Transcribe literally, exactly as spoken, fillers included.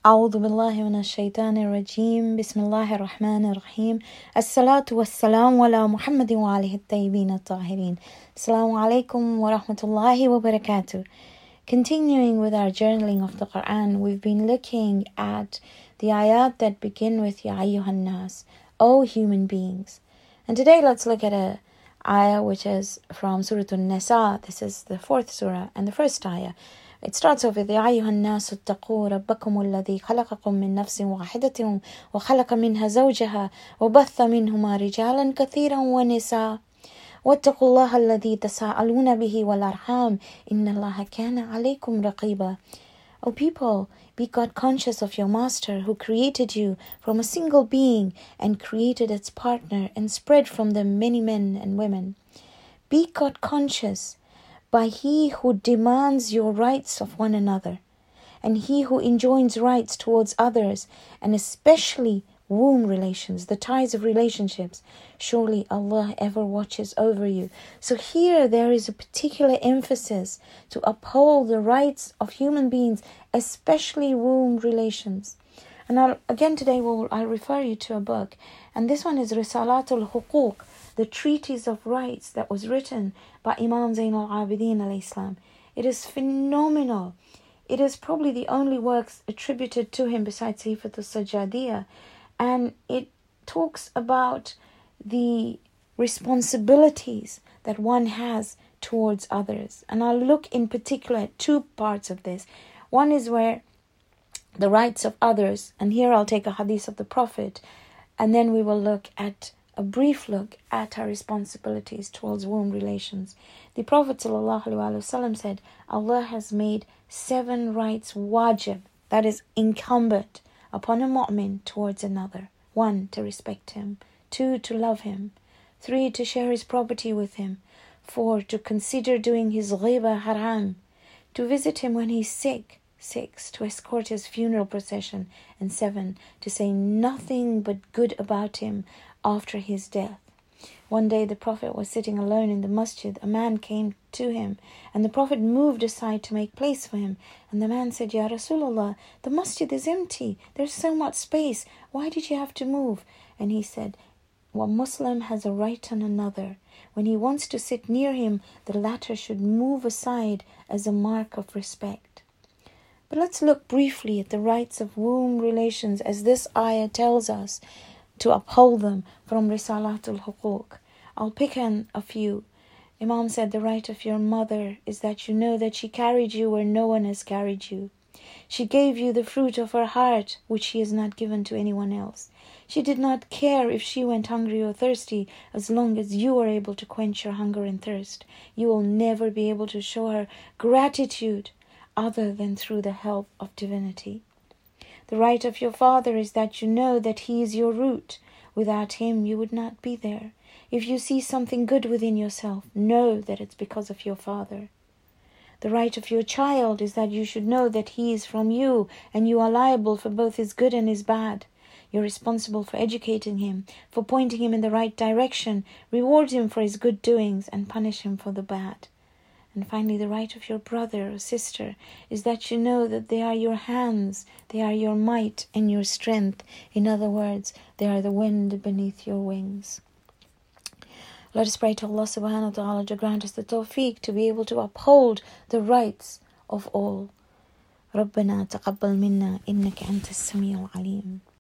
أعوذ بالله من الشيطان الرجيم بسم الله الرحمن الرحيم الصلاة والسلام على محمد وآله الطيبين الطاهرين. Assalamu alaikum wa rahmatullahi wa barakatuh. Continuing with our journaling of the Quran, we've been looking at the ayat that begin with Ya ayyuhan nas, O human beings. And today let's look at a ayah which is from Surah An-Nisa. This is the fourth surah and the first ayah. It starts off with يا أيها الناس اتقوا ربكم الذي خلقكم من نفس واحدة وخلق منها زوجها وبث منهما رجالا كثيرا ونساء واتقوا الله الذي تساءلون به والأرحام إن الله كان عليكم رقيبا. O people, be God conscious of your Master who created you from a single being and created its partner and spread from them many men and women. Be God conscious by He who demands your rights of one another, and He who enjoins rights towards others, and especially womb relations, the ties of relationships. Surely Allah ever watches over you. So here there is a particular emphasis to uphold the rights of human beings, especially womb relations. And I'll, again today we'll, I'll refer you to a book, and this one is Risalatul Huquq, the Treatise of Rights that was written by Imam Zain al-Abidin alayhi salam. It is phenomenal. It is probably the only works attributed to him besides Sifat al-Sajjadiyah, and it talks about the responsibilities that one has towards others. And I'll look in particular at two parts of this. One is where the rights of others, and here I'll take a hadith of the Prophet, and then we will look at a brief look at our responsibilities towards womb relations. The Prophet ﷺ said, Allah has made seven rights wajib, that is incumbent upon a mu'min towards another. One, to respect him. Two, to love him. Three, to share his property with him. Four, to consider doing his ghiba haram. To visit him when he's sick. Six, to escort his funeral procession. And seven, to say nothing but good about him after his death. One day the Prophet was sitting alone in the masjid. A man came to him, and the Prophet moved aside to make place for him. And the man said, Ya Rasulullah, the masjid is empty. There's so much space. Why did you have to move? And he said, one Muslim has a right on another. When he wants to sit near him, the latter should move aside as a mark of respect. But let's look briefly at the rights of womb relations as this ayah tells us to uphold them from Risalatul Huquq. I'll pick on a few. Imam said the right of your mother is that you know that she carried you where no one has carried you. She gave you the fruit of her heart, which she has not given to anyone else. She did not care if she went hungry or thirsty, as long as you were able to quench your hunger and thirst. You will never be able to show her gratitude other than through the help of divinity. The right of your father is that you know that he is your root. Without him, you would not be there. If you see something good within yourself, know that it's because of your father. The right of your child is that you should know that he is from you, and you are liable for both his good and his bad. You're responsible for educating him, for pointing him in the right direction, reward him for his good doings, and punish him for the bad. And finally, the right of your brother or sister is that you know that they are your hands, they are your might and your strength. In other words, they are the wind beneath your wings. Let us pray to Allah subhanahu wa ta'ala to grant us the tawfiq to be able to uphold the rights of all. ربنا تقبل منا إنك أنت السميع العليم.